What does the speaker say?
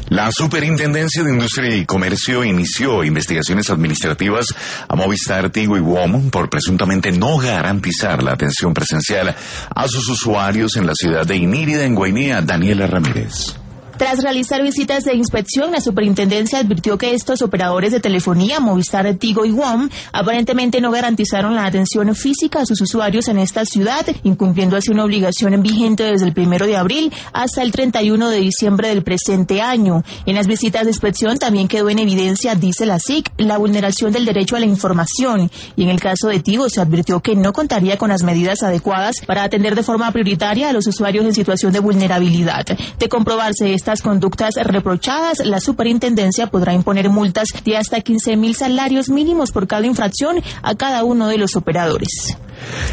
La Superintendencia de Industria y Comercio inició investigaciones administrativas a Movistar, Tigo y WOM por presuntamente no garantizar la atención presencial a sus usuarios en la ciudad de Inírida, en Guainía. Daniela Ramírez. Tras realizar visitas de inspección, la superintendencia advirtió que estos operadores de telefonía, Movistar, Tigo y WOM, aparentemente no garantizaron la atención física a sus usuarios en esta ciudad, incumpliendo así una obligación vigente desde el 1 de abril hasta el 31 de diciembre del presente año. En las visitas de inspección también quedó en evidencia, dice la SIC, la vulneración del derecho a la información, y en el caso de Tigo se advirtió que no contaría con las medidas adecuadas para atender de forma prioritaria a los usuarios en situación de vulnerabilidad. De comprobarse estas conductas reprochadas, la superintendencia podrá imponer multas de hasta 15.000 salarios mínimos por cada infracción a cada uno de los operadores.